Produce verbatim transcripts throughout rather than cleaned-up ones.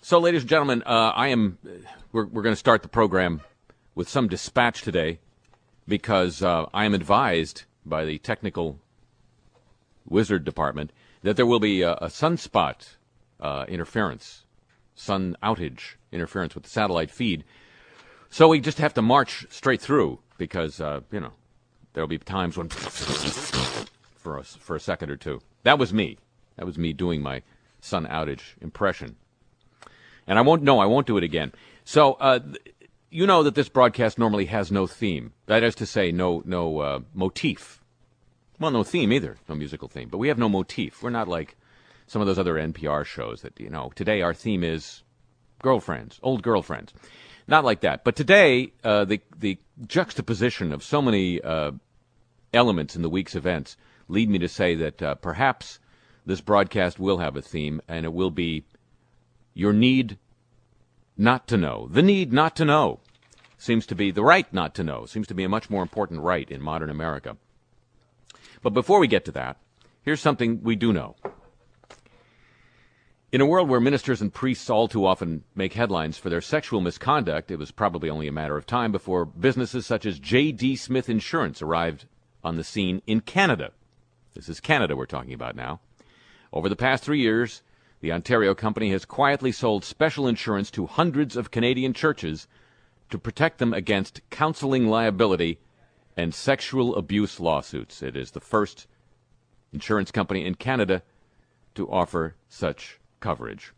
So, ladies and gentlemen, uh, I am. We're, we're going to start the program with some dispatch today because uh, I am advised by the technical wizard department that there will be a, a sunspot uh, interference, sun outage interference with the satellite feed. So we just have to march straight through because, uh, you know, there will be times when for a, for a second or two. That was me. That was me doing my sun outage impression. And I won't, no, I won't do it again. So, uh, you know that this broadcast normally has no theme. That is to say, no, no uh, motif. Well, no theme either, no musical theme. But we have no motif. We're not like some of those other N P R shows that, you know, today our theme is girlfriends, old girlfriends. Not like that. But today, uh, the, the juxtaposition of so many uh, elements in the week's events lead me to say that uh, perhaps this broadcast will have a theme, and it will be your need not to know. The need not to know seems to be the right not to know, seems to be a much more important right in modern America. But before we get to that, here's something we do know. In a world where ministers and priests all too often make headlines for their sexual misconduct, it was probably only a matter of time before businesses such as J D. Smith Insurance arrived on the scene in Canada. This is Canada we're talking about now. Over the past three years, the Ontario company has quietly sold special insurance to hundreds of Canadian churches to protect them against counseling liability and sexual abuse lawsuits. It is the first insurance company in Canada to offer such coverage.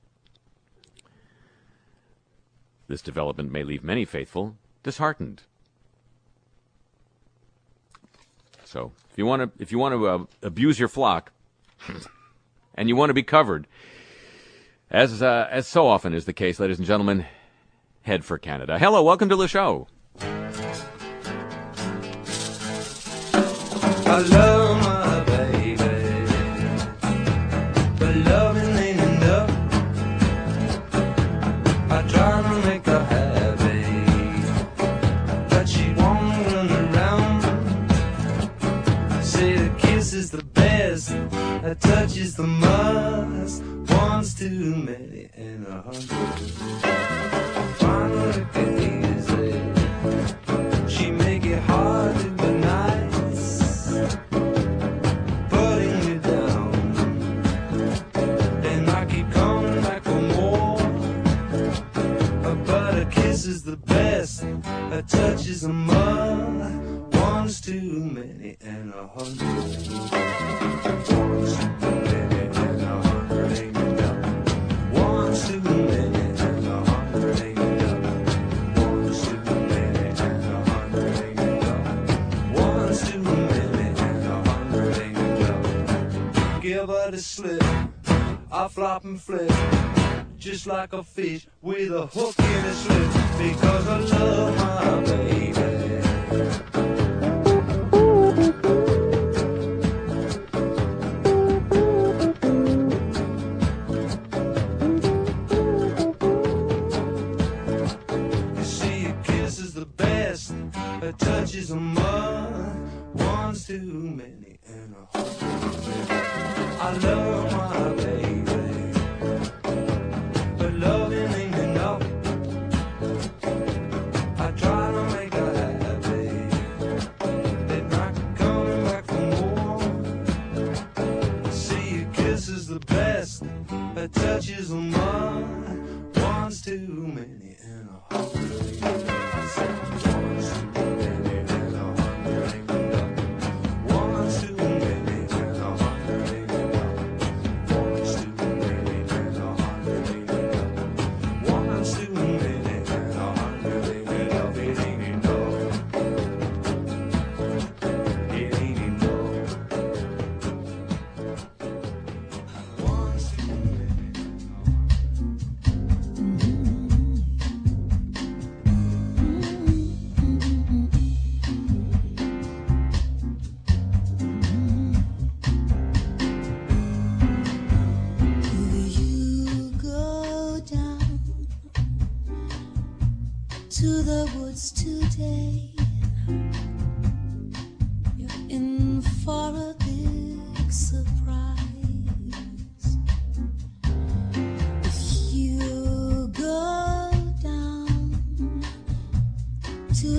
This development may leave many faithful disheartened. So, if you want to, if you want to uh, abuse your flock, and you want to be covered, as uh, as so often is the case, ladies and gentlemen, head for Canada. Hello, welcome to the show. I love my baby, but loving ain't enough. I try to make her happy, but she won't run around. Say the kiss is the best, a touch is the must. One's too many and a hundred. Finally get easy. She make it hard to be nice, putting me down. Then I keep coming back for more. But a kiss is the best, a touch is a must. One's too many and a hundred. One's too many and a hundred ain't enough. One's too many and a hundred ain't enough. One's too many and a hundred ain't enough. One's too many and a hundred ain't enough. Give her the slip, I flop and flip, just like a fish with a hook in its slip. Because I love my baby. A touch is a must, one's too many and a hundred. I love my baby, but loving ain't enough. I try to make her happy, then I keep coming back for more. See, a kiss is the best, a touch is a must, one's too many and a hundred. To the woods today, you're in for a big surprise. If you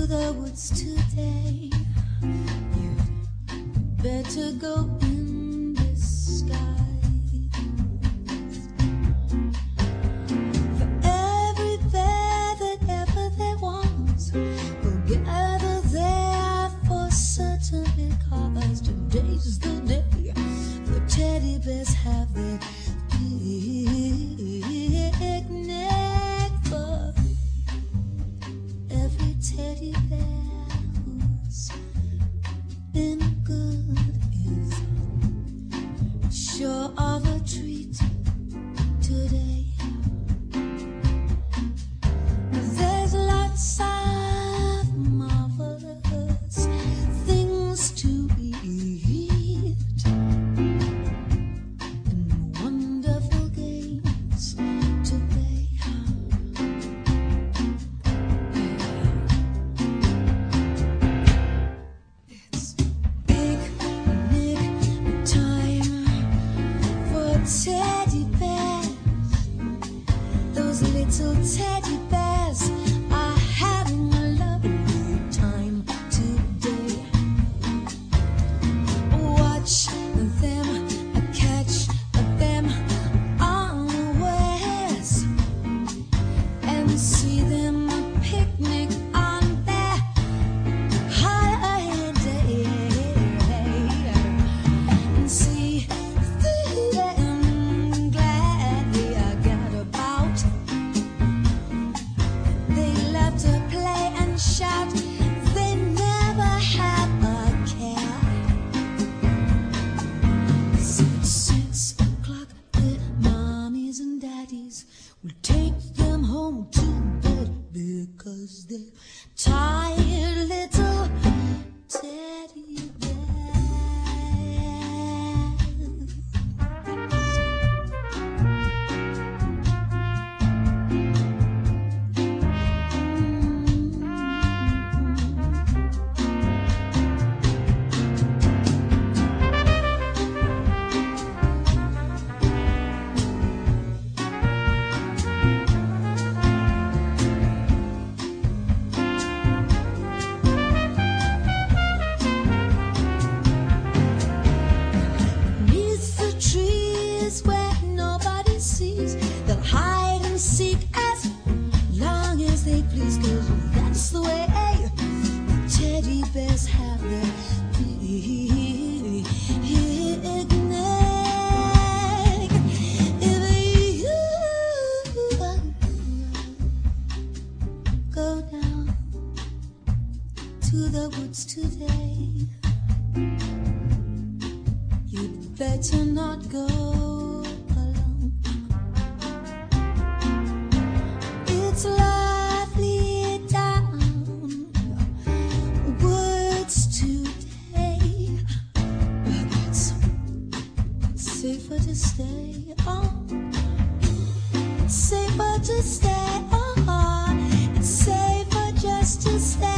the woods today. You better go in disguise. For every bear that ever there was will gather there for certain, because today's the day the teddy bears have their picnic. For every teddy bear who's been good is sure of a treat today. There's lots of marvelous things to eat and wonderful games to play. It's picnic time for teddy bears. Those little teddy bears are having a lovely time today. Watch them catch them unawares and see them picnic on their holiday, and see them gladly get about. They love to play and shout. They never have a care. Since six o'clock, their mommies and daddies will take them home to bed because they're tired little teddy bears. Beneath the trees where nobody sees, they'll hide and seek as long as they please, 'cause that's the way the teddy bears have their picnic. If you go down to the woods today, you'd better not go alone. It's lovely down woods today, but it's safer to stay on. It's safer to stay on. It's safer just to stay.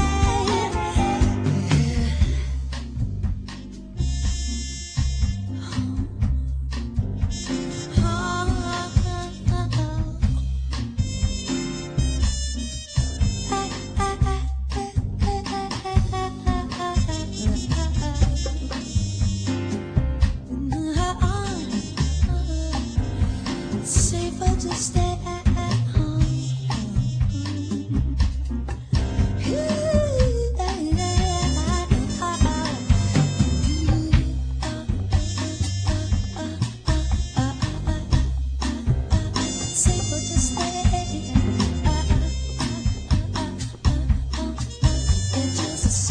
Safer to stay at home. Safer to stay. It's just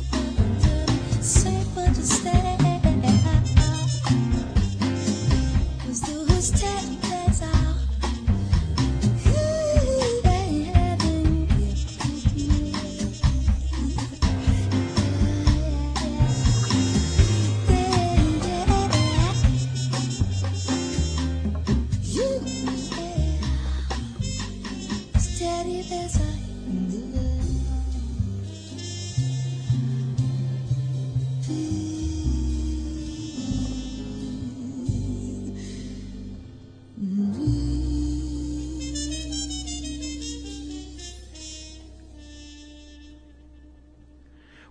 safer to stay. 'Cause those teddy bears are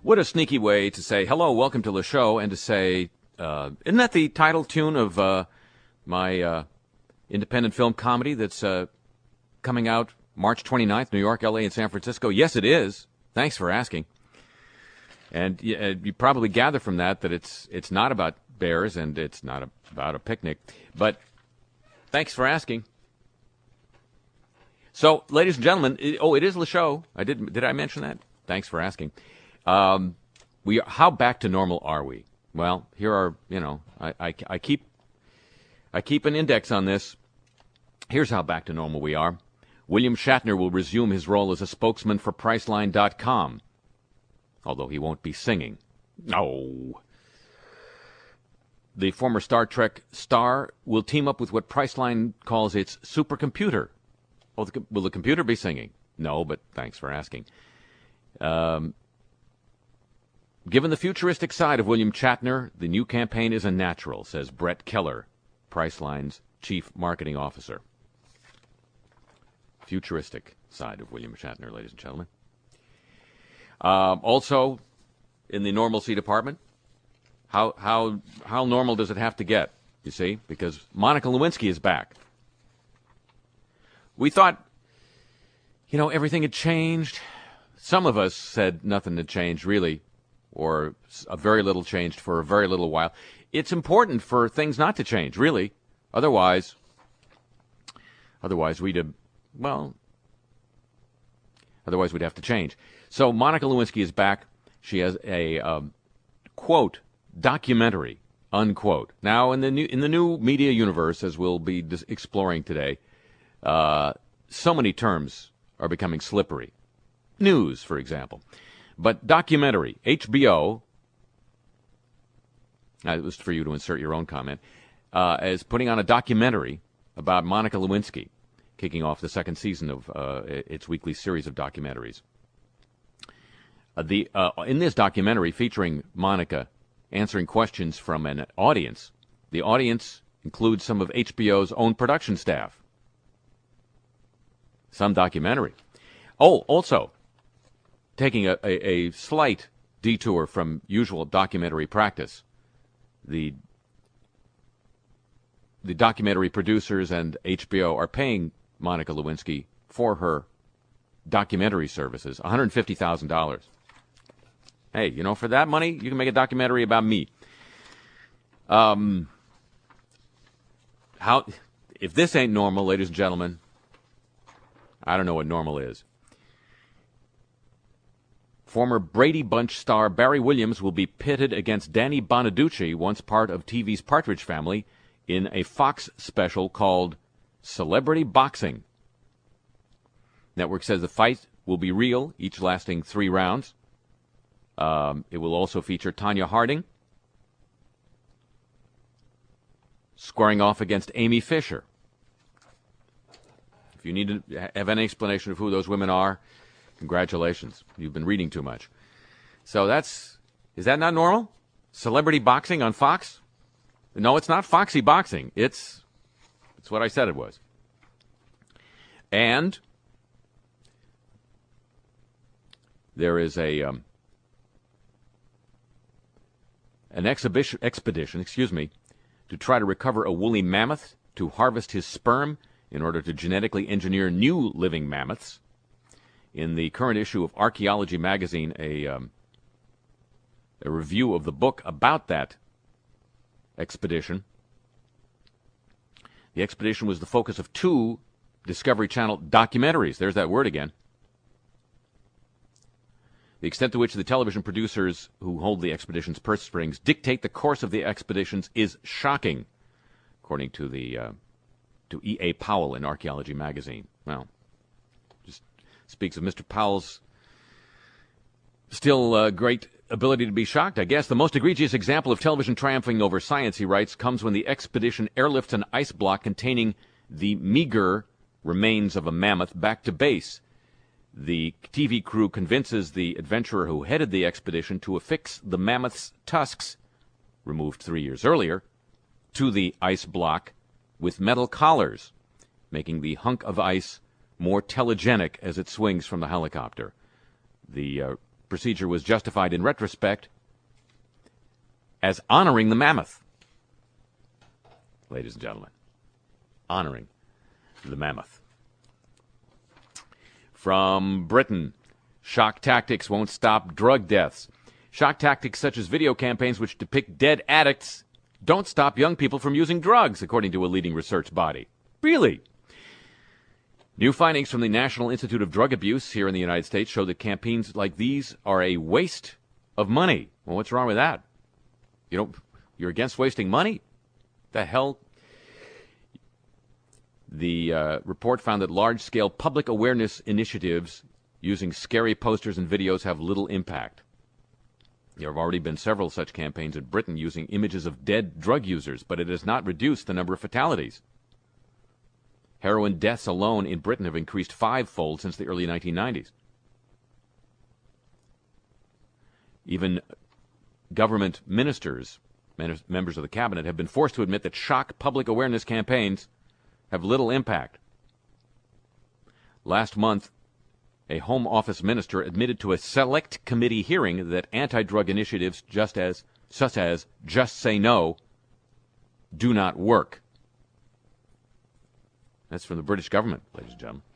What a sneaky way to say, hello, welcome to the show, and to say, uh, isn't that the title tune of uh, my uh, independent film comedy that's uh, coming out March twenty-ninth, New York, L A, and San Francisco? Yes, it is. Thanks for asking. And you, uh, you probably gather from that that it's it's not about bears and it's not a, about a picnic. But thanks for asking. So, ladies and gentlemen, it, oh, it is the show. I did did I mention that? Thanks for asking. Um, we how back to normal are we? Well, here are you know I, I, I keep I keep an index on this. Here's how back to normal we are. William Shatner will resume his role as a spokesman for Priceline dot com, although he won't be singing. No. The former Star Trek star will team up with what Priceline calls its supercomputer. Oh, the, will the computer be singing? No, but thanks for asking. Um, given the futuristic side of William Shatner, the new campaign is a natural, says Brett Keller, Priceline's chief marketing officer. Futuristic side of William Shatner, ladies and gentlemen. Um, also, in the normalcy department, how how how normal does it have to get? You see, because Monica Lewinsky is back. We thought, you know, everything had changed. Some of us said nothing had changed, really, or a very little changed for a very little while. It's important for things not to change, really. Otherwise, otherwise we'd have, well, otherwise we'd have to change. So Monica Lewinsky is back. She has a um, quote documentary unquote. Now in the new in the new media universe, as we'll be dis- exploring today. Uh, so many terms are becoming slippery. News, for example. But documentary, H B O, uh, it was for you to insert your own comment, uh, is putting on a documentary about Monica Lewinsky, kicking off the second season of uh, its weekly series of documentaries. Uh, the uh, in this documentary featuring Monica answering questions from an audience, the audience includes some of H B O's own production staff. Some documentary. Oh, also, taking a, a, a slight detour from usual documentary practice, the the documentary producers and H B O are paying Monica Lewinsky for her documentary services one hundred fifty thousand dollars. Hey, you know, for that money, you can make a documentary about me. Um, how, if this ain't normal, ladies and gentlemen, I don't know what normal is. Former Brady Bunch star Barry Williams will be pitted against Danny Bonaducci, once part of T V's Partridge Family, in a Fox special called Celebrity Boxing. Network says the fight will be real, each lasting three rounds. Um, it will also feature Tanya Harding squaring off against Amy Fisher. If you need to have any explanation of who those women are, congratulations. You've been reading too much. So that's, is that not normal? Celebrity boxing on Fox? No, it's not Foxy boxing. It's, it's what I said it was. And there is a, um, an exhibition, expedition, excuse me, to try to recover a woolly mammoth to harvest his sperm in order to genetically engineer new living mammoths. In the current issue of Archaeology magazine, a, um, a review of the book about that expedition. The expedition was the focus of two Discovery Channel documentaries. There's that word again. The extent to which the television producers who hold the expedition's purse strings dictate the course of the expeditions is shocking, according to the uh, to E A. Powell in Archaeology magazine. Well, just speaks of Mister Powell's still uh, great ability to be shocked, I guess. The most egregious example of television triumphing over science, he writes, comes when the expedition airlifts an ice block containing the meager remains of a mammoth back to base. The T V crew convinces the adventurer who headed the expedition to affix the mammoth's tusks, removed three years earlier, to the ice block with metal collars, making the hunk of ice more telegenic as it swings from the helicopter. The uh, procedure was justified in retrospect as honoring the mammoth. Ladies and gentlemen, honoring the mammoth. From Britain, shock tactics won't stop drug deaths. Shock tactics such as video campaigns which depict dead addicts don't stop young people from using drugs, according to a leading research body. Really? New findings from the National Institute of Drug Abuse here in the United States show that campaigns like these are a waste of money. Well, what's wrong with that? You don't, you're against wasting money? The hell? The uh, report found that large-scale public awareness initiatives using scary posters and videos have little impact. There have already been several such campaigns in Britain using images of dead drug users, but it has not reduced the number of fatalities. Heroin deaths alone in Britain have increased fivefold since the early nineteen nineties. Even government ministers, members of the cabinet, have been forced to admit that shock public awareness campaigns have little impact. Last month, a Home Office minister admitted to a select committee hearing that anti-drug initiatives just as, such as Just Say No do not work. That's from the British government, ladies and gentlemen.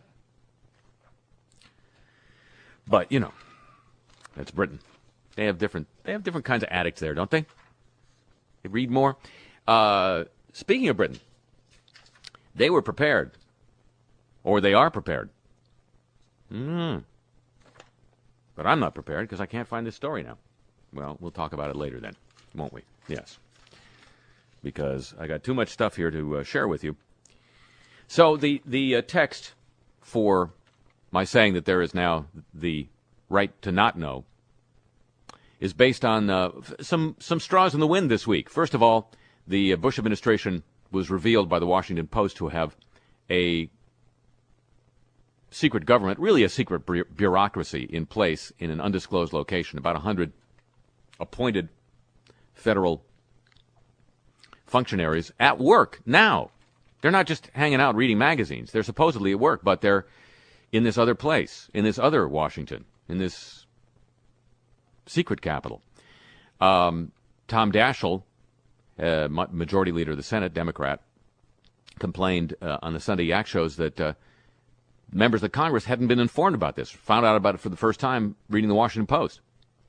But, you know, that's Britain. They have different they have different kinds of addicts there, don't they? They read more. Uh, speaking of Britain, they were prepared. Or they are prepared. Mm. But I'm not prepared because I can't find this story now. Well, we'll talk about it later then, won't we? Yes. Because I got too much stuff here to uh, share with you. So the, the uh, text for my saying that there is now the right to not know is based on uh, some, some straws in the wind this week. First of all, the uh, Bush administration was revealed by the Washington Post to have a secret government, really a secret bu- bureaucracy in place in an undisclosed location, about one hundred appointed federal functionaries at work now. They're not just hanging out reading magazines. They're supposedly at work, but they're in this other place, in this other Washington, in this secret capital. Um, Tom Daschle, uh, majority leader of the Senate, Democrat, complained uh, on the Sunday Yak shows that uh, members of Congress hadn't been informed about this, found out about it for the first time reading the Washington Post.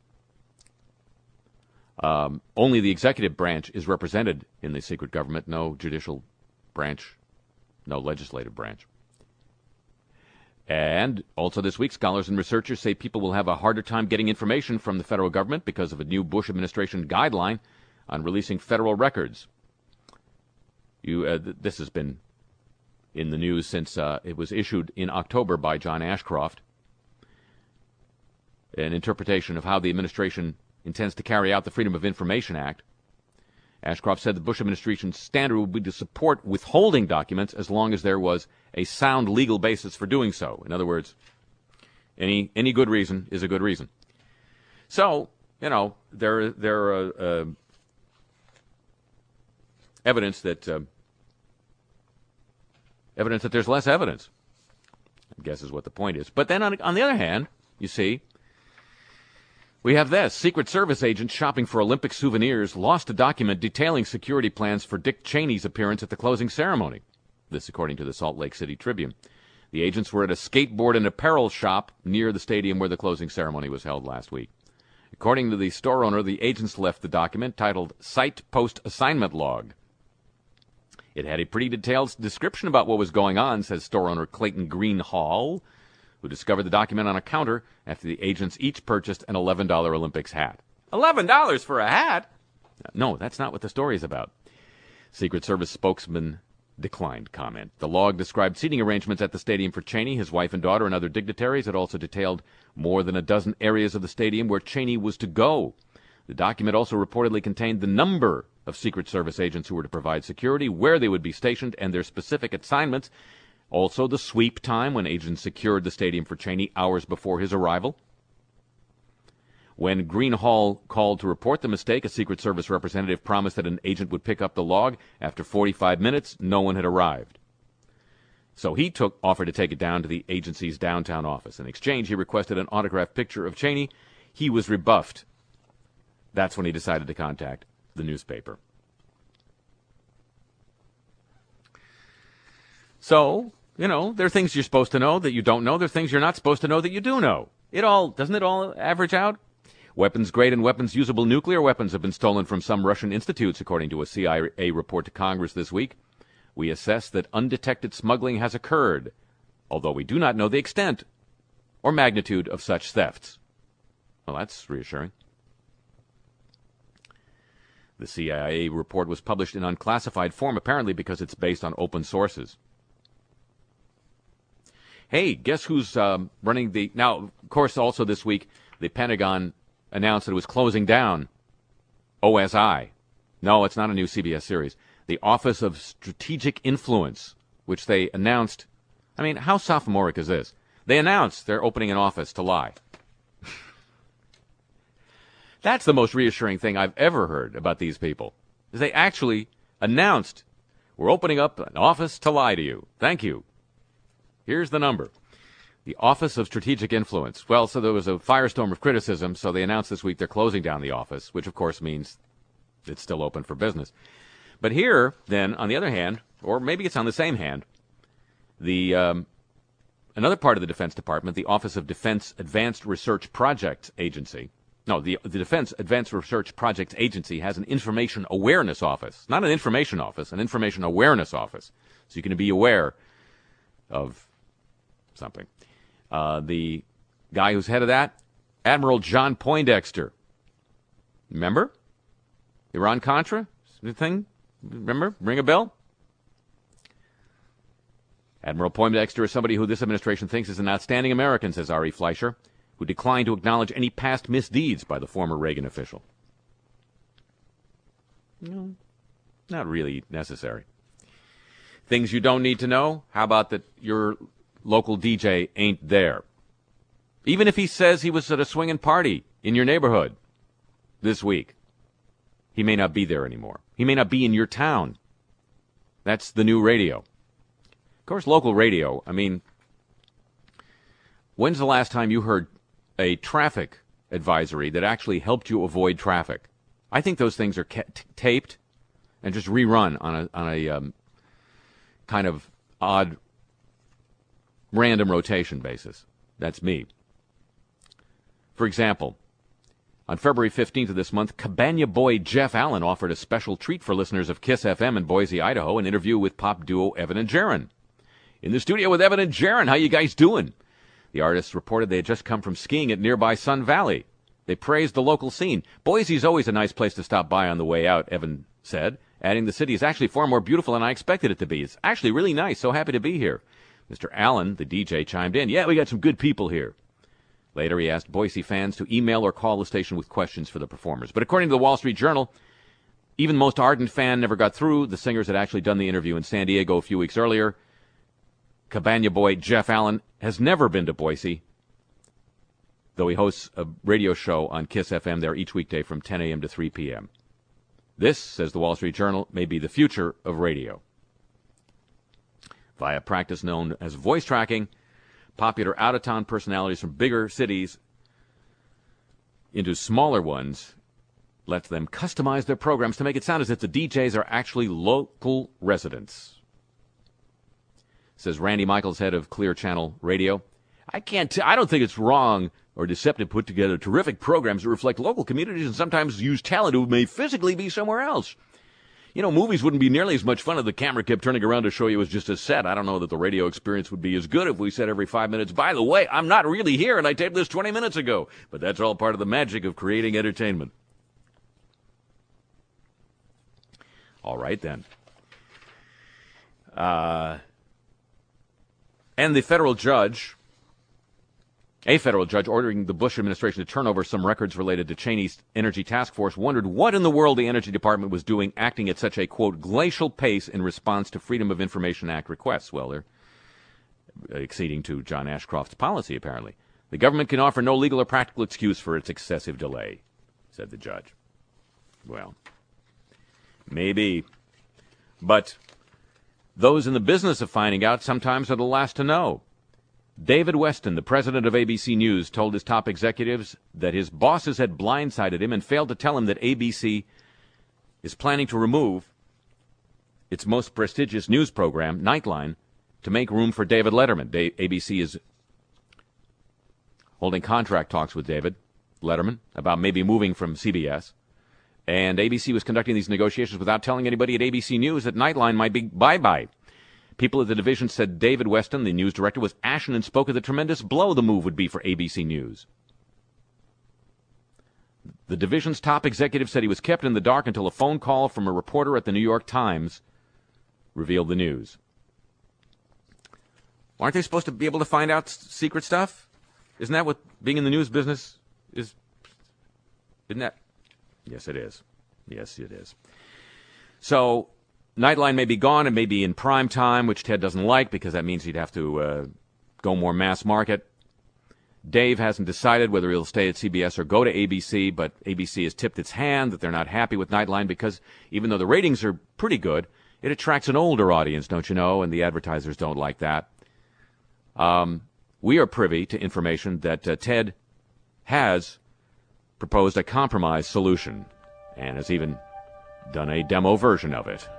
Um, only the executive branch is represented in the secret government, no judicial branch, no legislative branch. And also this week, scholars and researchers say people will have a harder time getting information from the federal government because of a new Bush administration guideline on releasing federal records. You, uh, th- this has been in the news since uh, it was issued in October by John Ashcroft, an interpretation of how the administration intends to carry out the Freedom of Information Act. Ashcroft said the Bush administration's standard would be to support withholding documents as long as there was a sound legal basis for doing so. In other words, any any good reason is a good reason. So, you know, there there are uh, uh, evidence that uh, evidence that there's less evidence, I guess is what the point is. But then on, on the other hand, you see, we have this. Secret Service agents shopping for Olympic souvenirs lost a document detailing security plans for Dick Cheney's appearance at the closing ceremony. This according to the Salt Lake City Tribune. The agents were at a skateboard and apparel shop near the stadium where the closing ceremony was held last week. According to the store owner, the agents left the document titled Site Post Assignment Log. It had a pretty detailed description about what was going on, says store owner Clayton Greenhall, who discovered the document on a counter after the agents each purchased an eleven dollars Olympics hat. eleven dollars for a hat? No, that's not what the story is about. Secret Service spokesman declined comment. The log described seating arrangements at the stadium for Cheney, his wife and daughter, and other dignitaries. It also detailed more than a dozen areas of the stadium where Cheney was to go. The document also reportedly contained the number of Secret Service agents who were to provide security, where they would be stationed, and their specific assignments. Also, the sweep time when agents secured the stadium for Cheney hours before his arrival. When Greenhall called to report the mistake, a Secret Service representative promised that an agent would pick up the log. After forty-five minutes, no one had arrived. So he took offered to take it down to the agency's downtown office. In exchange, he requested an autographed picture of Cheney. he was rebuffed. That's when he decided to contact the newspaper. So, you know, there are things you're supposed to know that you don't know. There are things you're not supposed to know that you do know. It all, doesn't it all average out? Weapons-grade and weapons-usable nuclear weapons have been stolen from some Russian institutes, according to a C I A report to Congress this week. We assess that undetected smuggling has occurred, although we do not know the extent or magnitude of such thefts. Well, that's reassuring. The C I A report was published in unclassified form, apparently because it's based on open sources. Hey, guess who's um, running the... Now, of course, also this week, the Pentagon announced that it was closing down O S I. No, it's not a new C B S series. The Office of Strategic Influence, which they announced... I mean, how sophomoric is this? They announced they're opening an office to lie. That's the most reassuring thing I've ever heard about these people. Is they actually announced, we're opening up an office to lie to you. Thank you. Here's the number. The Office of Strategic Influence. Well, so there was a firestorm of criticism, so they announced this week they're closing down the office, which of course means it's still open for business. But here, then, on the other hand, or maybe it's on the same hand, the um, another part of the Defense Department, the Office of Defense Advanced Research Projects Agency, no, the, the Defense Advanced Research Projects Agency has an information awareness office. Not an information office, an information awareness office. So you can be aware of something. Uh, the guy who's head of that, Admiral John Poindexter. Remember? Iran-Contra thing? Remember? Ring a bell? Admiral Poindexter is somebody who this administration thinks is an outstanding American, says R E Fleischer, who declined to acknowledge any past misdeeds by the former Reagan official. No, not really necessary. Things you don't need to know? How about that your local D J ain't there? Even if he says he was at a swinging party in your neighborhood this week, he may not be there anymore. He may not be in your town. That's the new radio. Of course, local radio, I mean, when's the last time you heard a traffic advisory that actually helped you avoid traffic? I think those things are ca- t- taped and just rerun on a, on a um, kind of odd random rotation basis. That's me. For example, on February fifteenth of this month, Cabana boy Jeff Allen offered a special treat for listeners of KISS F M in Boise, Idaho, an interview with pop duo Evan and Jaron. In the studio with Evan and Jaron, how you guys doing? The artists reported they had just come from skiing at nearby Sun Valley. They praised the local scene. Boise's always a nice place to stop by on the way out, Evan said, adding the city is actually far more beautiful than I expected it to be. It's actually really nice. So happy to be here. Mister Allen, the D J, chimed in. Yeah, we got some good people here. Later, he asked Boise fans to email or call the station with questions for the performers. But according to the Wall Street Journal, even the most ardent fan never got through. The singers had actually done the interview in San Diego a few weeks earlier. Cabana boy Jeff Allen has never been to Boise, though he hosts a radio show on KISS F M there each weekday from ten a.m. to three p.m. This, says the Wall Street Journal, may be the future of radio. Via practice known as voice tracking, popular out-of-town personalities from bigger cities into smaller ones lets them customize their programs to make it sound as if the D Js are actually local residents. Says Randy Michaels, head of Clear Channel Radio. I can't. T- I don't think it's wrong or deceptive to put together terrific programs that reflect local communities and sometimes use talent who may physically be somewhere else. You know, movies wouldn't be nearly as much fun if the camera kept turning around to show you it was just a set. I don't know that the radio experience would be as good if we said every five minutes, by the way, I'm not really here and I taped this twenty minutes ago. But that's all part of the magic of creating entertainment. All right, then. Uh... And the federal judge, a federal judge ordering the Bush administration to turn over some records related to Cheney's energy task force, wondered what in the world the Energy Department was doing acting at such a, quote, glacial pace in response to Freedom of Information Act requests. Well, they're acceding to John Ashcroft's policy, apparently. The government can offer no legal or practical excuse for its excessive delay, said the judge. Well, maybe. But those in the business of finding out sometimes are the last to know. David Weston, the president of A B C News, told his top executives that his bosses had blindsided him and failed to tell him that A B C is planning to remove its most prestigious news program, Nightline, to make room for David Letterman. A B C is holding contract talks with David Letterman about maybe moving from C B S. And A B C was conducting these negotiations without telling anybody at A B C News that Nightline might be bye-bye. People at the division said David Weston, the news director, was ashen and spoke of the tremendous blow the move would be for A B C News. The division's top executive said he was kept in the dark until a phone call from a reporter at the New York Times revealed the news. Aren't they supposed to be able to find out s- secret stuff? Isn't that what being in the news business is? Isn't that? Yes, it is. Yes, it is. So Nightline may be gone and may be in prime time, which Ted doesn't like because that means he'd have to uh, go more mass market. Dave hasn't decided whether he'll stay at C B S or go to A B C, but A B C has tipped its hand that they're not happy with Nightline because even though the ratings are pretty good, it attracts an older audience, don't you know, and the advertisers don't like that. Um, we are privy to information that uh, Ted has proposed a compromise solution and has even done a demo version of it.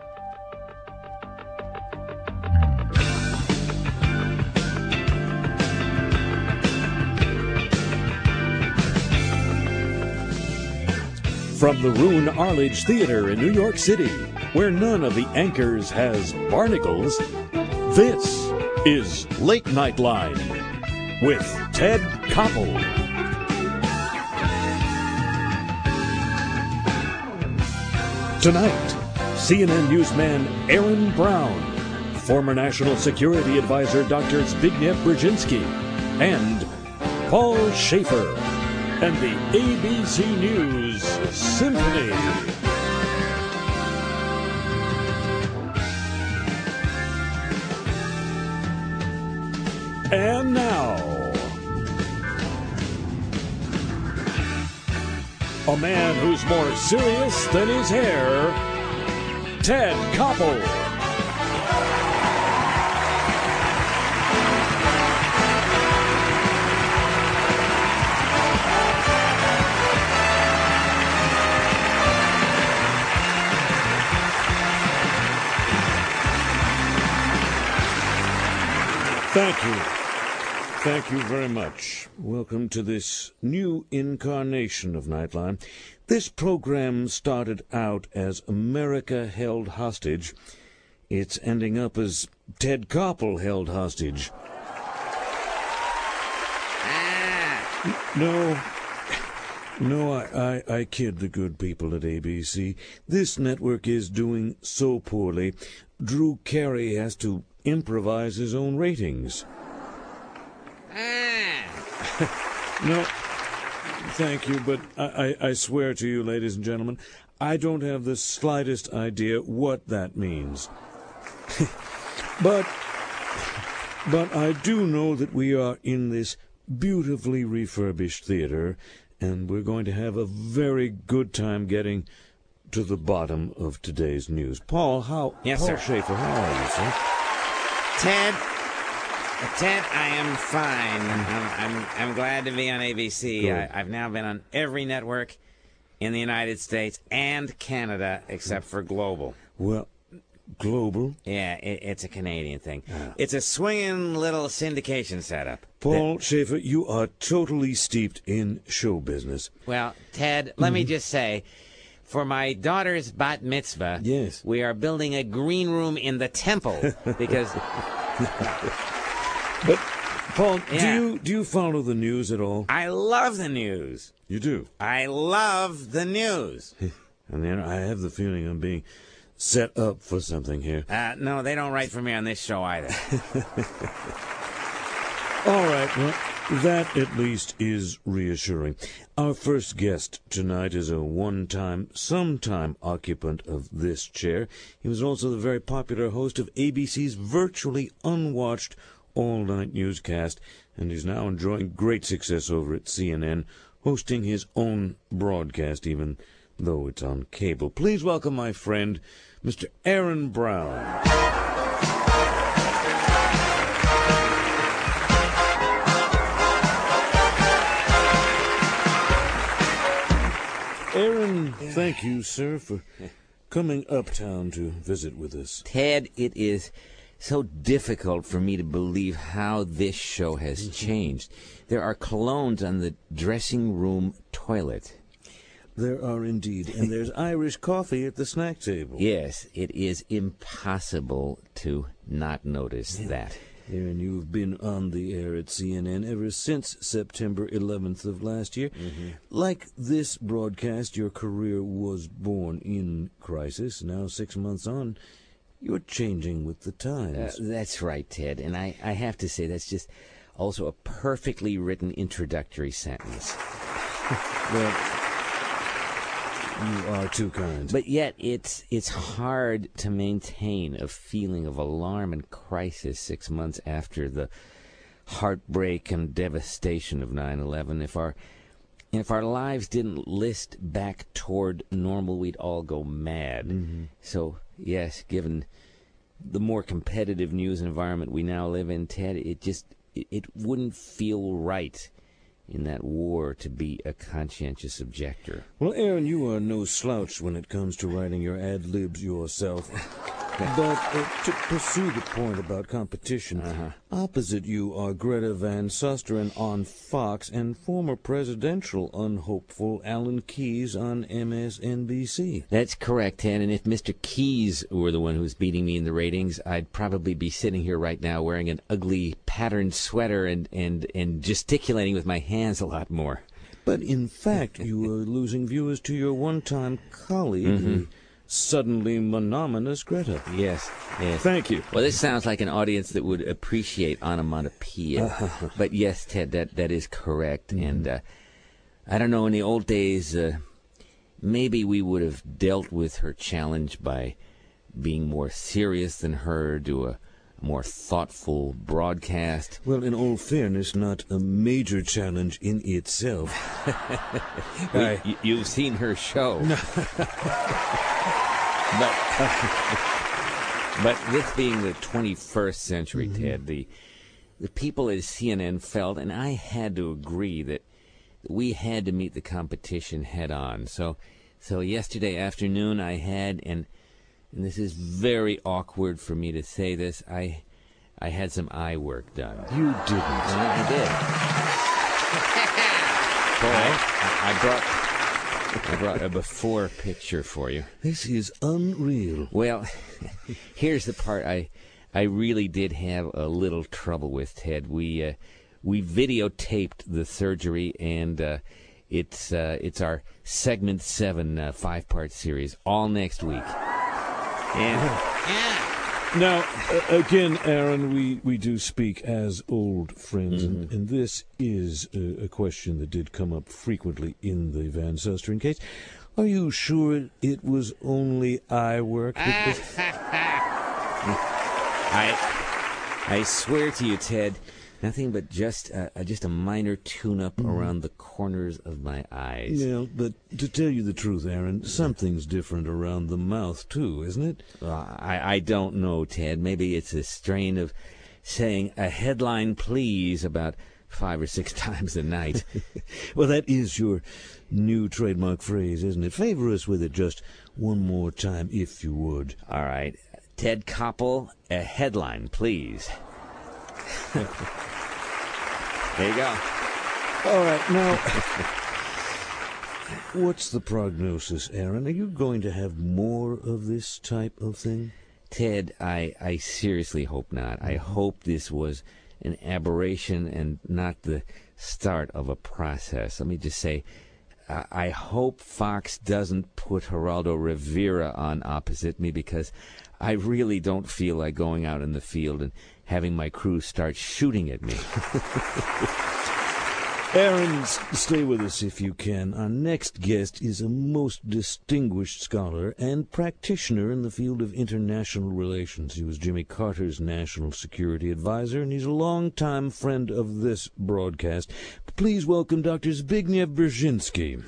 From the Roone Arledge Theater in New York City, where none of the anchors has barnacles, this is Late Night Line with Ted Koppel. Tonight, C N N newsman Aaron Brown, former National Security Advisor Doctor Zbigniew Brzezinski, and Paul Schaefer, and the A B C News Symphony. And now, a man who's more serious than his hair, Ted Koppel. Thank you. Thank you very much. Welcome to this new incarnation of Nightline. This program started out as America Held Hostage. It's ending up as Ted Koppel Held Hostage. Ah. No, no, I, I, I kid the good people at A B C. This network is doing so poorly, Drew Carey has to improvise his own ratings. No, thank you, but I, I, I swear to you, ladies and gentlemen, I don't have the slightest idea what that means. but, but I do know that we are in this beautifully refurbished theater, and we're going to have a very good time getting to the bottom of today's news. Paul, how? Yes, Paul sir. Schaefer, how are you, sir? Ted, Ted, I am fine. I'm, I'm, I'm glad to be on A B C. I, I've now been on every network in the United States and Canada except for Global. Well, Global? Yeah, it, it's a Canadian thing. Yeah. It's a swinging little syndication setup. Paul that, Schaefer, you are totally steeped in show business. Well, Ted, let mm-hmm. me just say, for my daughter's bat mitzvah, yes. we are building a green room in the temple because... But, Paul, yeah. do you do you follow the news at all? I love the news. You do? I love the news. And then I have the feeling I'm being set up for something here. Uh, no, they don't write for me on this show either. All right, well, that at least is reassuring. Our first guest tonight is a one-time, sometime occupant of this chair. He was also the very popular host of A B C's virtually unwatched all-night newscast, and he's now enjoying great success over at C N N, hosting his own broadcast, even though it's on cable. Please welcome my friend, Mister Aaron Brown. thank you, sir, for coming uptown to visit with us. Ted, it is so difficult for me to believe how this show has changed. There are colognes on the dressing room toilet. There are indeed, and there's Irish coffee at the snack table. Yes, it is impossible to not notice that. Aaron, you've been on the air at C N N ever since September eleventh of last year. Mm-hmm. Like this broadcast, your career was born in crisis. Now, six months on, you're changing with the times. Uh, that's right, Ted, and I, I have to say that's just also a perfectly written introductory sentence. Well, you are too kind. But yet, it's it's hard to maintain a feeling of alarm and crisis six months after the heartbreak and devastation of nine eleven. If our if our lives didn't list back toward normal, we'd all go mad. Mm-hmm. So, yes, given the more competitive news environment we now live in, Ted, it just it, it wouldn't feel right in that war to be a conscientious objector. Well, Aaron, you are no slouch when it comes to writing your ad-libs yourself. But uh, to pursue the point about competition, Uh-huh. opposite you are Greta Van Susteren on Fox and former presidential unhopeful Alan Keyes on M S N B C. That's correct, Ted, and if Mister Keyes were the one who's beating me in the ratings, I'd probably be sitting here right now wearing an ugly patterned sweater and, and, and gesticulating with my hands a lot more. But in fact, you are losing viewers to your one-time colleague, the suddenly monogamous Greta. Yes, yes. Thank you. Well, this sounds like an audience that would appreciate onomatopoeia. But yes, Ted, that, that is correct. And uh, I don't know, in the old days, uh, maybe we would have dealt with her challenge by being more serious than her, do a more thoughtful broadcast. Well, in all fairness, not a major challenge in itself. We- you, you've seen her show. but, but this being the twenty-first century, Ted, the the people at C N N felt, and I had to agree, that we had to meet the competition head on. So, so yesterday afternoon, I had, and and this is very awkward for me to say this, I I had some eye work done. You didn't. I did. I, I brought I brought a before picture for you. This is unreal. Well, here's the part I I really did have a little trouble with, Ted. We uh, we videotaped the surgery, and uh, it's uh, it's our segment seven uh, five part series all next week. And yeah. Now, uh, again, Aaron, we, we do speak as old friends, Mm-hmm. and, and this is a, a question that did come up frequently in the Van Susteren case. Are you sure it was only eye work? Because- I I swear to you, Ted, nothing but just uh, uh, just a minor tune-up around the corners of my eyes. yeah, but to tell you the truth, Aaron, something's different around the mouth, too, isn't it? Well, I, I don't know, Ted. Maybe it's a strain of saying a headline please about five or six times a night. Well, that is your new trademark phrase, isn't it? Favor us with it just one more time, if you would. All right. Ted Koppel, a headline, please. There you go. All right, now, what's the prognosis, Aaron? Are you going to have more of this type of thing? Ted, I, I seriously hope not. I hope this was an aberration and not the start of a process. Let me just say, I, I hope Fox doesn't put Geraldo Rivera on opposite me, because I really don't feel like going out in the field and having my crew start shooting at me. Aaron, s- stay with us if you can. Our next guest is a most distinguished scholar and practitioner in the field of international relations. He was Jimmy Carter's national security advisor, and he's a longtime friend of this broadcast. Please welcome Doctor Zbigniew Brzezinski.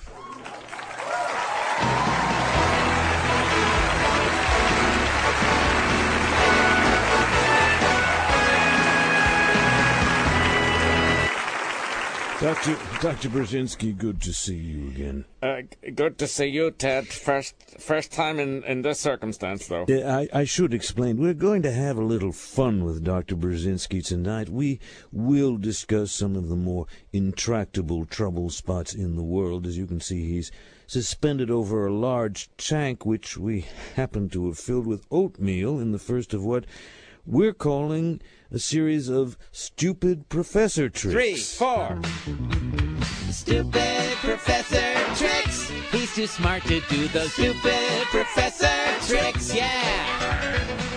Doctor Doctor Brzezinski, good to see you again. Uh, g- good to see you, Ted. First first time in, in this circumstance, though. Uh, I, I should explain. We're going to have a little fun with Doctor Brzezinski tonight. We will discuss some of the more intractable trouble spots in the world. As you can see, he's suspended over a large tank, which we happen to have filled with oatmeal in the first of what we're calling a series of stupid professor tricks. Three, four. Stupid professor tricks. He's too smart to do those stupid professor tricks. Yeah.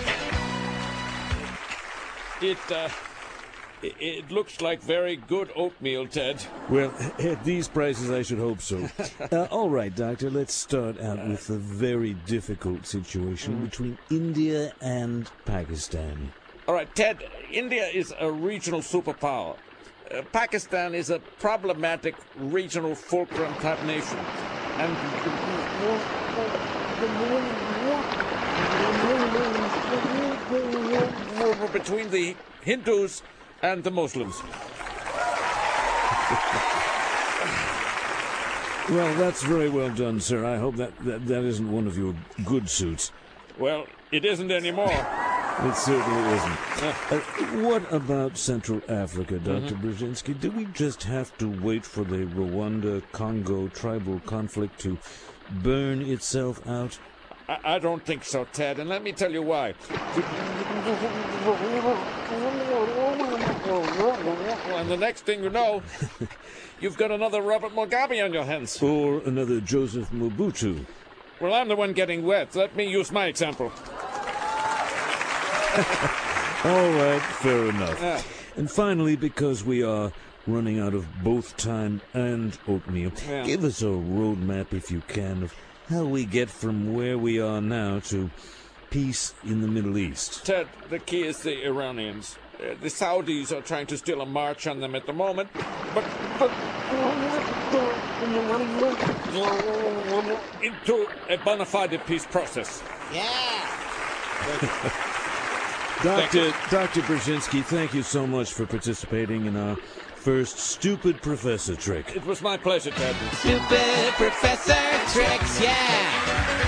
It, uh, it, it looks like very good oatmeal, Ted. Well, at these prices, I should hope so. uh, all right, Doctor, let's start out with a very difficult situation between India and Pakistan. All right, Ted, India is a regional superpower. Uh, Pakistan is a problematic regional fulcrum type nation. And between the Hindus and the Muslims. Well, that's very well done, sir. I hope that, that, that isn't one of your good suits. Well, it isn't anymore. It certainly isn't. Uh, what about Central Africa, Doctor Mm-hmm. Brzezinski? Do we just have to wait for the Rwanda-Congo tribal conflict to burn itself out? I, I don't think so, Ted, and let me tell you why. And the next thing you know, you've got another Robert Mugabe on your hands. Or another Joseph Mobutu? Well, I'm the one getting wet. Let me use my example. All right, fair enough. Yeah. And finally, because we are running out of both time and oatmeal, Yeah. give us a roadmap, if you can, of how we get from where we are now to peace in the Middle East. Ted, the key is the Iranians. Uh, the Saudis are trying to steal a march on them at the moment, but, but into a bona fide peace process. Yeah. Doctor Doctor Brzezinski, thank you so much for participating in our first stupid professor trick. It was my pleasure, Ted. Stupid professor tricks. Yeah.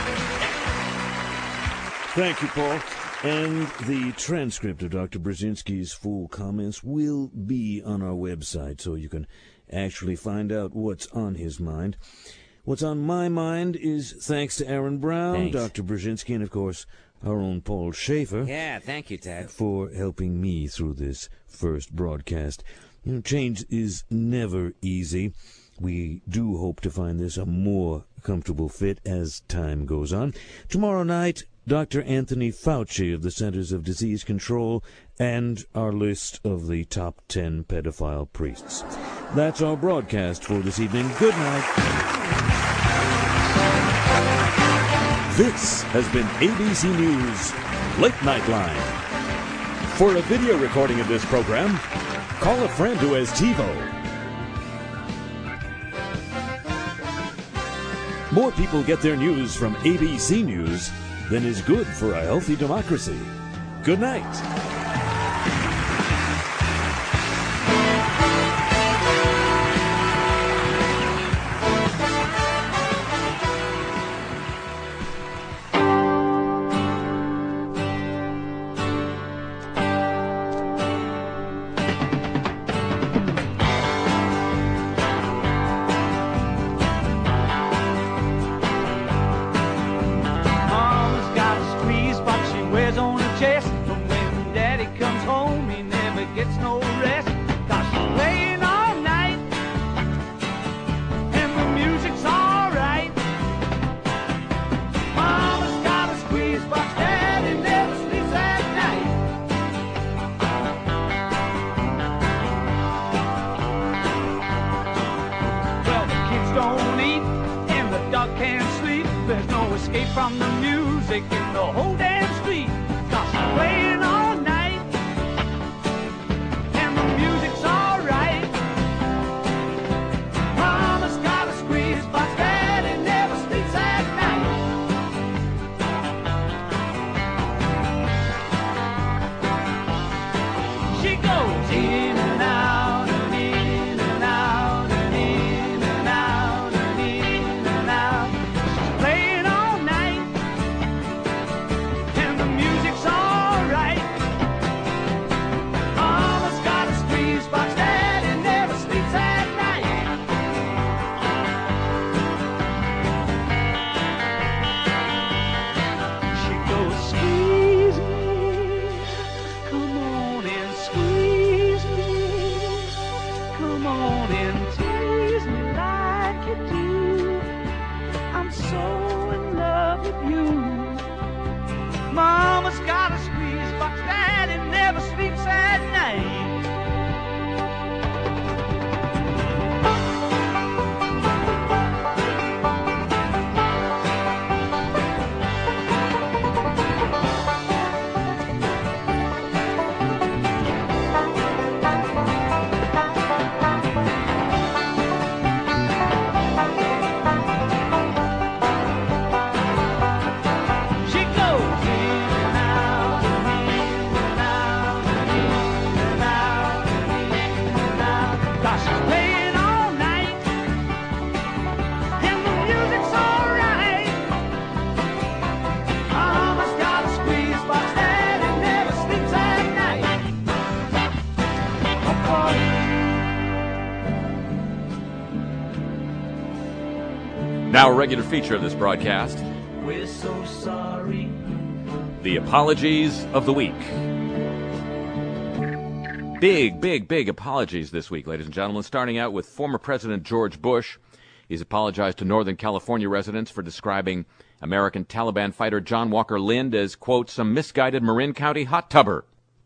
Thank you, Paul. And the transcript of Doctor Brzezinski's full comments will be on our website, so you can actually find out what's on his mind. What's on my mind is thanks to Aaron Brown, Thanks. Doctor Brzezinski, and, of course, our own Paul Schaefer. Yeah, thank you, Ted. For helping me through this first broadcast. You know, change is never easy. We do hope to find this a more comfortable fit as time goes on. Tomorrow night, Doctor Anthony Fauci of the Centers of Disease Control and our list of the top ten pedophile priests. That's our broadcast for this evening. Good night. This has been A B C News Late Night Line. For a video recording of this program, call a friend who has TiVo. More people get their news from A B C News than is good for a healthy democracy. Good night. Mama's got a squeeze, but she wears on her chest. But when daddy comes home, he never gets no rest. Cause she's playing all night, and the music's alright. Mama's got a squeeze, but daddy never sleeps at night. Well, the kids don't eat, and the dog can't sleep. There's no escape from the music in the whole damn street. Cause she's playing all night, and the music's alright. Mama's got a squeeze, but daddy never sleeps at night. She goes in and out and in and out Now a regular feature of this broadcast, We're so sorry. the apologies of the week. Big, big, big apologies this week, ladies and gentlemen, starting out with former President George Bush. He's apologized to Northern California residents for describing American Taliban fighter John Walker Lind as, quote, some misguided Marin County hot tubber.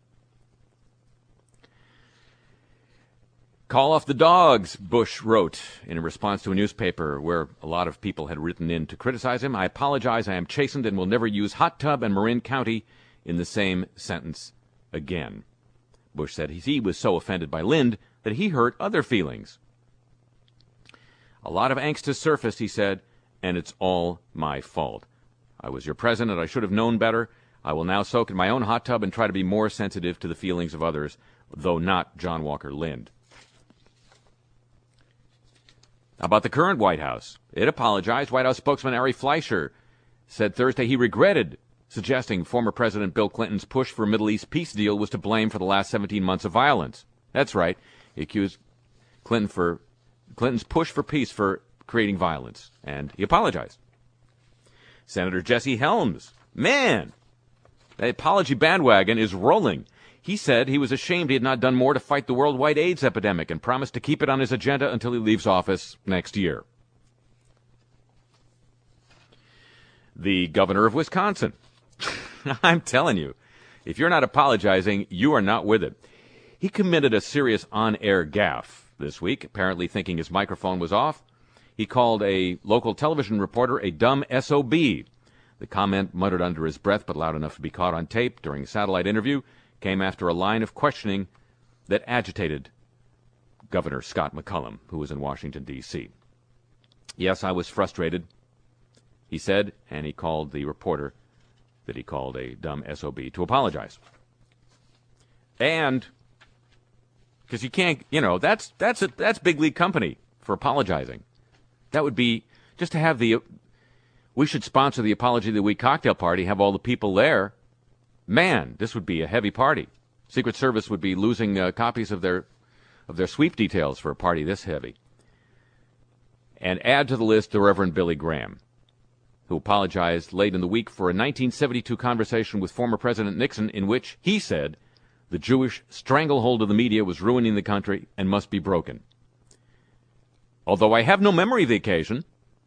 Call off the dogs, Bush wrote in response to a newspaper where a lot of people had written in to criticize him. I apologize, I am chastened and will never use hot tub and Marin County in the same sentence again. Bush said he was so offended by Lind that he hurt other feelings. A lot of angst has surfaced, he said, and it's all my fault. I was your president. I should have known better. I will now soak in my own hot tub and try to be more sensitive to the feelings of others, though not John Walker Lind. How about the current White House? It apologized. White House spokesman Ari Fleischer said Thursday he regretted suggesting former President Bill Clinton's push for a Middle East peace deal was to blame for the last seventeen months of violence. That's right. He accused Clinton for Clinton's push for peace for creating violence, and he apologized. Senator Jesse Helms, man, the apology bandwagon is rolling. He said he was ashamed he had not done more to fight the worldwide AIDS epidemic and promised to keep it on his agenda until he leaves office next year. The governor of Wisconsin. I'm telling you, if you're not apologizing, you are not with it. He committed a serious on-air gaffe this week, apparently thinking his microphone was off. He called a local television reporter a dumb S O B. The comment, muttered under his breath but loud enough to be caught on tape during a satellite interview, came after a line of questioning that agitated Governor Scott McCollum, who was in Washington, D C Yes, I was frustrated, he said, and he called the reporter that he called a dumb S O B to apologize. And, because you can't, you know, that's that's a, that's big league company for apologizing. That would be, just to have the, we should sponsor the Apology of the Week cocktail party, have all the people there. Man, this would be a heavy party. Secret Service would be losing uh, copies of their of their sweep details for a party this heavy. And add to the list the Reverend Billy Graham, who apologized late in the week for a nineteen seventy-two conversation with former President Nixon in which he said the Jewish stranglehold of the media was ruining the country and must be broken. Although I have no memory of the occasion.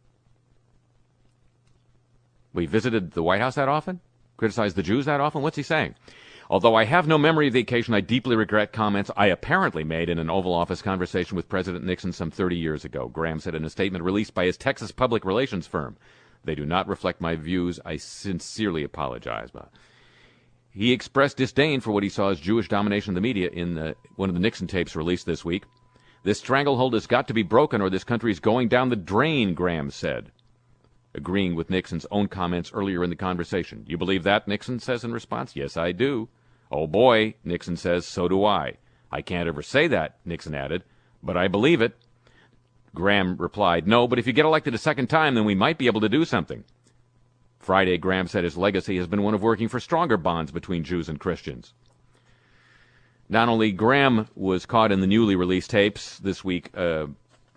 We visited the White House that often? Criticized the Jews that often? What's he saying? Although I have no memory of the occasion, I deeply regret comments I apparently made in an Oval Office conversation with President Nixon some thirty years ago, Graham said in a statement released by his Texas public relations firm. They do not reflect my views. I sincerely apologize. He expressed disdain for what he saw as Jewish domination of the media in the, one of the Nixon tapes released this week. This stranglehold has got to be broken or this country is going down the drain, Graham said, agreeing with Nixon's own comments earlier in the conversation. You believe that, Nixon says in response. Yes, I do. Oh, boy, Nixon says, so do I. I can't ever say that, Nixon added, but I believe it. Graham replied, no, but if you get elected a second time, then we might be able to do something. Friday, Graham said his legacy has been one of working for stronger bonds between Jews and Christians. Not only Graham was caught in the newly released tapes this week uh,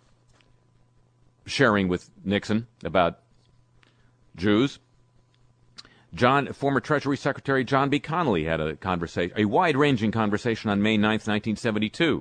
sharing with Nixon about Jews, John, former Treasury Secretary John B. Connally had a conversation, a wide-ranging conversation on May ninth, nineteen seventy-two.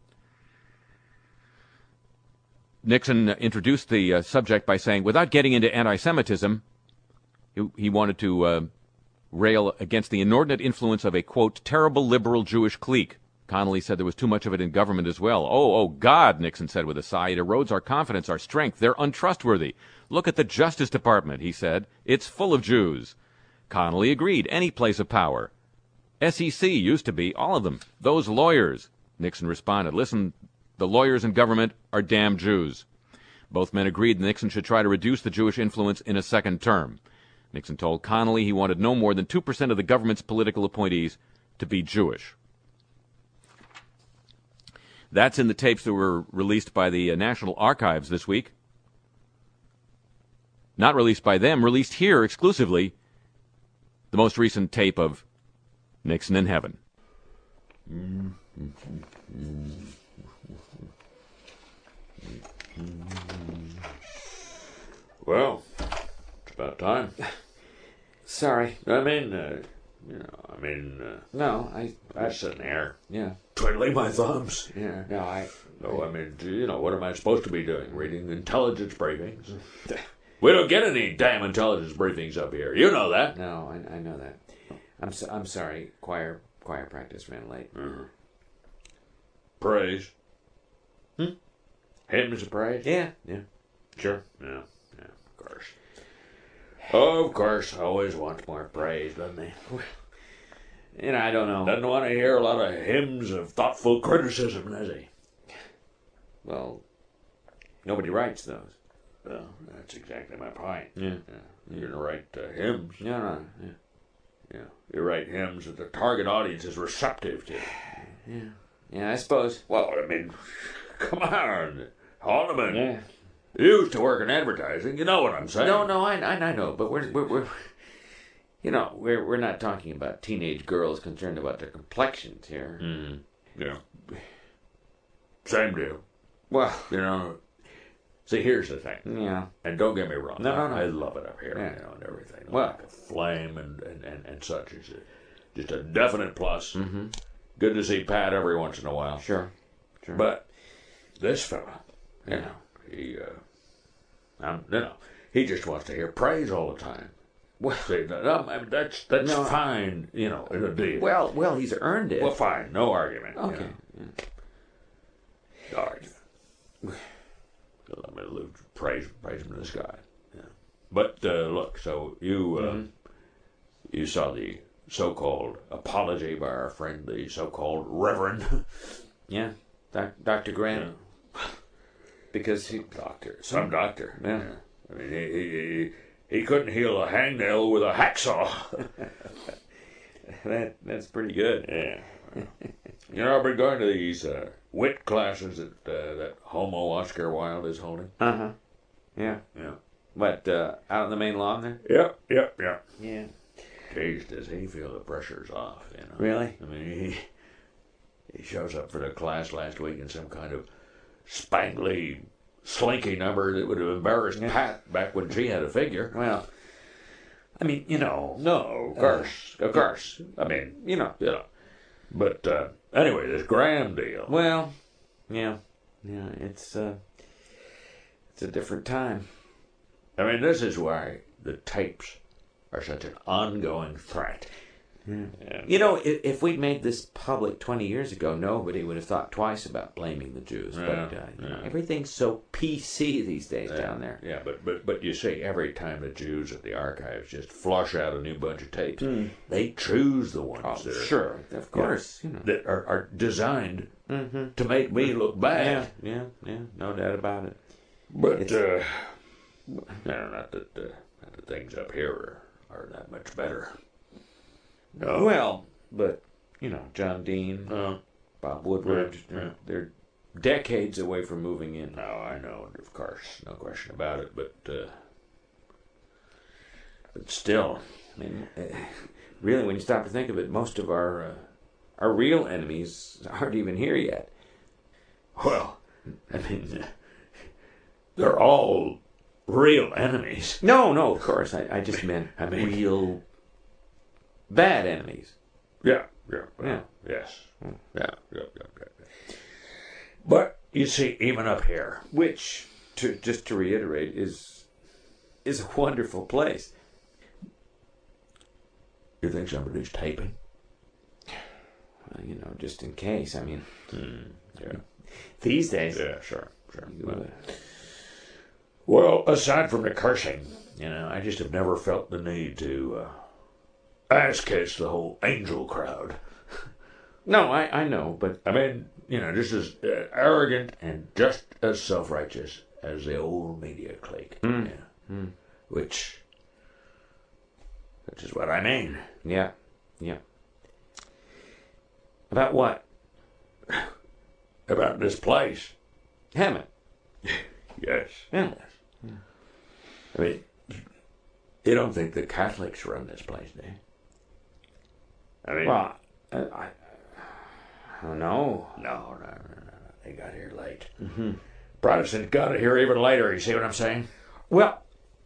Nixon introduced the uh, subject by saying, without getting into anti-Semitism, he, he wanted to uh, rail against the inordinate influence of a, quote, terrible liberal Jewish clique. Connally said there was too much of it in government as well. Oh, oh, God, Nixon said with a sigh, it erodes our confidence, our strength. They're untrustworthy. Look at the Justice Department, he said. It's full of Jews. Connally agreed. Any place of power. S E C used to be, all of them. Those lawyers. Nixon responded, listen, the lawyers in government are damn Jews. Both men agreed Nixon should try to reduce the Jewish influence in a second term. Nixon told Connally he wanted no more than two percent of the government's political appointees to be Jewish. That's in the tapes that were released by the uh, National Archives this week. Not released by them, released here exclusively, the most recent tape of Nixon in Heaven. Well, it's about time. Sorry. I mean, uh, you know, I mean, uh, No, I... I'm sitting here Yeah. twiddling my thumbs. Yeah. No, I... No, I mean, you know, what am I supposed to be doing? Reading intelligence briefings? We don't get any damn intelligence briefings up here. You know that. No, I, I know that. I'm so, I'm sorry. Choir choir practice ran late. Mm-hmm. Praise. Hmm? Hymns of praise? Yeah. Yeah. Sure. Yeah. Yeah, of course. Of course, always wants more praise, doesn't he? You know, I don't know. Doesn't want to hear a lot of hymns of thoughtful criticism, does he? Well, nobody writes those. Well, that's exactly my point. Yeah. Yeah. You're going to write uh, hymns. No, no. Yeah. Yeah. You write hymns that the target audience is receptive to. Yeah. Yeah, I suppose. Well, I mean, come on. Haldeman. Yeah. You used to work in advertising. You know what I'm saying. No, no, I, I, I know, but we're, we're, we're, you know, we're, we're not talking about teenage girls concerned about their complexions here. Mm. Yeah. Same deal. Well, You know, see, here's the thing. yeah. And don't get me wrong. No, no, no. I, I love it up here, Yeah. you know, and everything. Well- like a flame and, and, and, and such. It's a, just a definite plus. Mm-hmm. Good to see Pat every once in a while. Sure. Sure. But this fella, you know, he, uh, um, you know, he just wants to hear praise all the time. Well, See, no, I mean, that's that's No. fine, you know, in a deal. well, well, he's earned it. well, fine, no argument. okay. You know. No argument. I mean, praise, praise him to the sky. Yeah. But uh, look, so you uh, Mhm. you saw the so-called apology by our friend, the so-called Reverend. Yeah. Doc, Doctor Grant. Because he... Doctor, some doctor. Yeah. I mean, he, he, he, he couldn't heal a hangnail with a hacksaw. that That's pretty good. Yeah. You know, I've been going to these uh, wit classes that uh, that Homo Oscar Wilde is holding. Uh-huh. Yeah. Yeah. But uh, out on the main lawn there? Yep, yep, yep. Yeah. Geez, does he feel the pressure's off, you know? Really? I mean, he, he shows up for the class last week in some kind of spangly, slinky number that would have embarrassed Yeah. Pat back when she had a figure. Well, I mean, you know... No, of course, of course. I mean, You know. you know. But uh, anyway, this Graham deal. Well, yeah. Yeah, it's, uh... It's a different time. I mean, this is why the tapes are such an ongoing threat. Yeah. And, You know, if, if we'd made this public twenty years ago, nobody would have thought twice about blaming the Jews. Yeah, but uh, you know, yeah. everything's so P C these days Yeah, down there. Yeah, but, but but you see, every time the Jews at the archives just flush out a new bunch of tapes, they choose the ones Oh, that, are, sure, of course. You know. that are, are designed Mm-hmm. to make me look bad. Yeah, yeah, yeah, no doubt about it. But It's- uh, no, not that uh, not that things up here are, are that much better. No. Well, but, you know, John Dean, Uh, Bob Woodward, Yeah, they're, yeah. they're decades away from moving in. no, I know, of course, no question about it. But uh, but still, I mean, uh, really, when you stop to think of it, most of our uh, our real enemies aren't even here yet. well, I mean, they're all real enemies. No, no, of course. I, I just meant I mean- real bad enemies. Yeah, yeah, well, Yeah. yes, yeah, yeah, yeah, yeah, yeah. But you see, even up here, Which, to just to reiterate, is is a wonderful place. you think somebody's taping? Well, you know, just in case. I mean, Yeah, these days. yeah, sure, sure. you, Well, uh, well, aside from the cursing, you know, I just have never felt the need to uh, ass kiss the whole angel crowd. no, I, I know, but I mean, you know, just as uh, arrogant and just as self-righteous as the old media clique. Mm. Yeah. Mm. Which, which is what I mean. yeah, yeah. About what? About this place. Hammett. Yes. Yeah. I mean, you don't think the Catholics run this place, do you? I mean, Well, I, I, I don't know. no, no, no, no, no. They got here late. Mm-hmm. Protestants got here even later. You see what I'm saying? Well,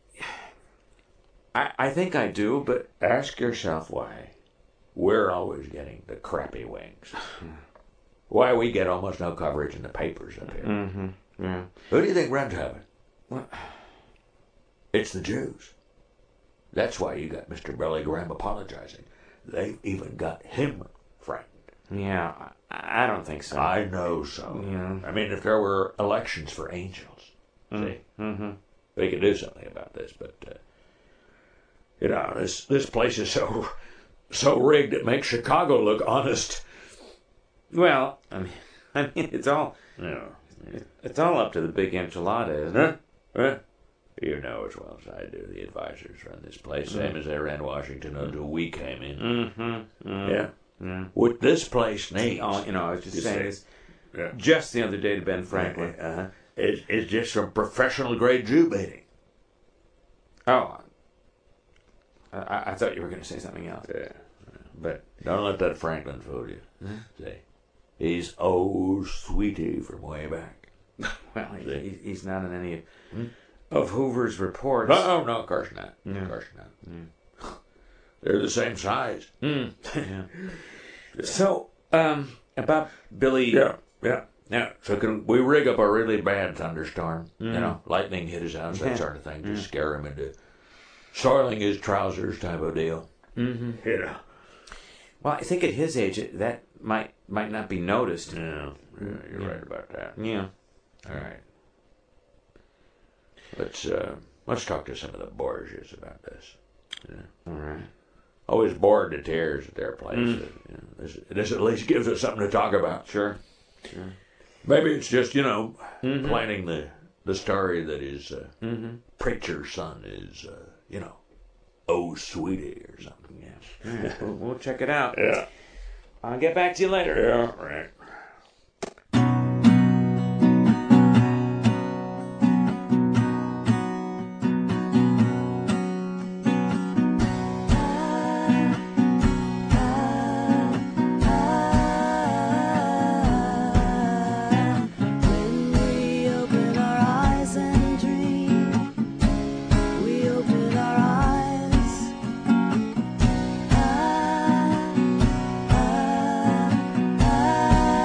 I, I think I do, but Ask yourself why we're always getting the crappy wings. Why we get almost no coverage in the papers up here. mm-hmm, yeah. Who do you think runs heaven? What? It's the Jews. That's why you got Mister Billy Graham apologizing. They've even got him frightened. Yeah, I, I don't think so. I know so. Yeah. I mean, if there were elections for angels, see, Mm-hmm. they could do something about this. But uh, you know, this this place is so so rigged it makes Chicago look honest. Well, I mean, I mean, it's all Yeah. it's all up to the big enchilada, isn't it? Huh? Huh? You know as well as I do, the advisors run this place, same as they ran Washington until we came in. Mm-hmm. mm Yeah. Yeah. What this place needs, Oh, you know, I was just You saying say- this Yeah. just the other day to Ben Franklin. uh, is, is just some professional grade Jew baiting. Oh, I, I- I thought you were going to say something else. Yeah. But don't let that Franklin fool you. See, he's oh sweetie from way back. Well, he, See? he- he's not in any of Hoover's reports. Oh no, of course not. Yeah. Of course not. They're the same size. Mm. Yeah. So, um, about Billy. Yeah, yeah. Yeah. So can we rig up a really bad thunderstorm? You know, lightning hit his house, that Yeah. sort of thing, to scare him into soiling his trousers type of deal. Mm-hmm. You know. Well, I think at his age, it, that might might not be noticed. Yeah, yeah you're right about that. Yeah. All right. Let's uh, let's talk to some of the Borgias about this. All right. Always bored to tears at their place. You know, this, this at least gives us something to talk about. Sure. Maybe it's just you know Mm-hmm. planning the the story that his uh, Mm-hmm. preacher's son is uh, you know oh sweetie or something. All right. We'll, we'll check it out. Yeah. I'll get back to you later. Yeah. Right. When we open our eyes and dream, we open our eyes. I, I, I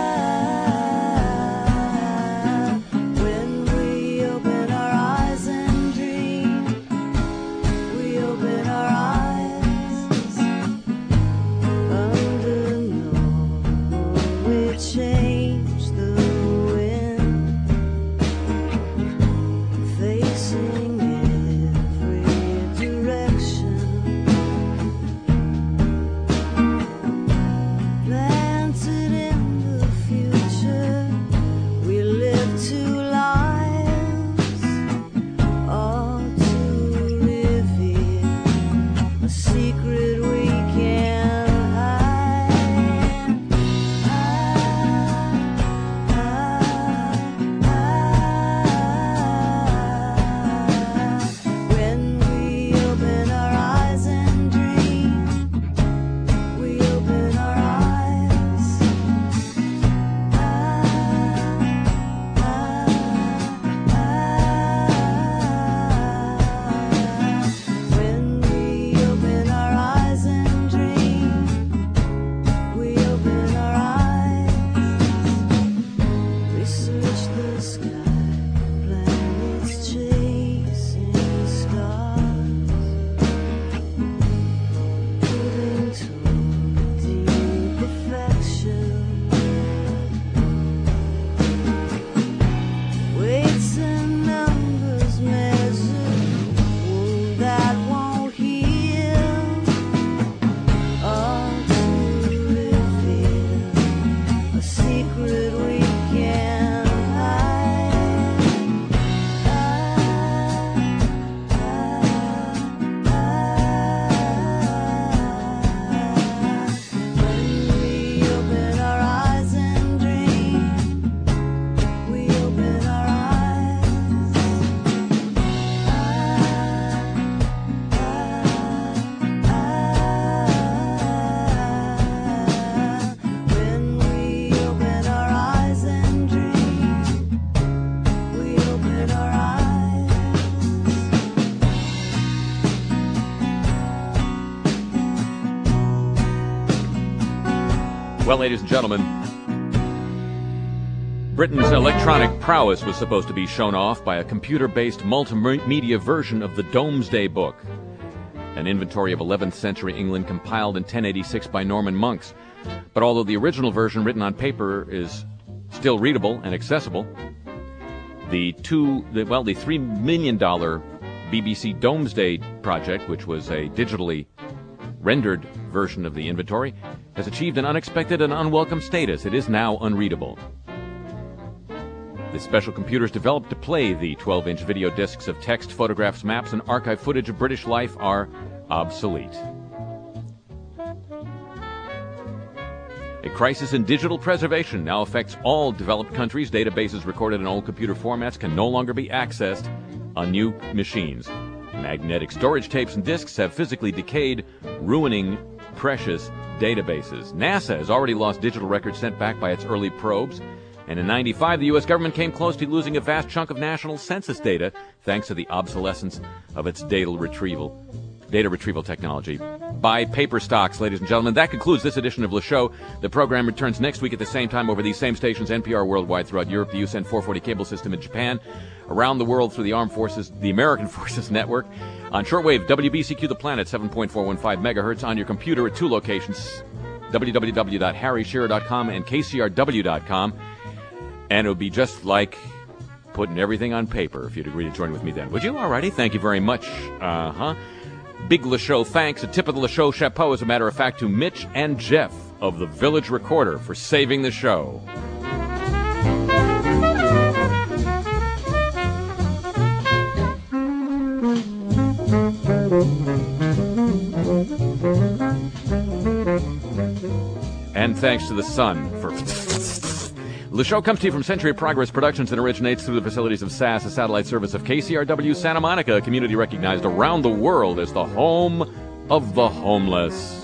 Well, ladies and gentlemen, Britain's electronic prowess was supposed to be shown off by a computer-based multimedia version of the Domesday Book, an inventory of eleventh century England compiled in ten eighty-six by Norman monks. But although the original version written on paper is still readable and accessible, the two, the, well, the three million dollars B B C Domesday project, which was a digitally rendered version of the inventory, has achieved an unexpected and unwelcome status. It is now unreadable. The special computers developed to play the twelve-inch video discs of text, photographs, maps, and archive footage of British life are obsolete. A crisis in digital preservation now affects all developed countries. Databases recorded in old computer formats can no longer be accessed on new machines. Magnetic storage tapes and disks have physically decayed, ruining precious databases. NASA has already lost digital records sent back by its early probes. And in ninety-five, the U S government came close to losing a vast chunk of national census data thanks to the obsolescence of its data retrieval, data retrieval technology. Buy paper stocks, ladies and gentlemen. That concludes this edition of Le Show. The program returns next week at the same time over these same stations, N P R worldwide throughout Europe, the U S N four forty cable system in Japan, around the world through the Armed Forces, the American Forces Network, on shortwave W B C Q The Planet, seven point four one five megahertz, on your computer at two locations, w w w dot harry shearer dot com and k c r w dot com. And it would be just like putting everything on paper if you'd agree to join with me then. Would you? Alrighty. Thank you very much. Uh-huh. Big Le Show thanks. A tip of the Le Show chapeau, as a matter of fact, to Mitch and Jeff of the Village Recorder for saving the show. And thanks to the sun for... The show comes to you from Century Progress Productions and originates through the facilities of S A S, a satellite service of K C R W Santa Monica, a community recognized around the world as the home of the homeless.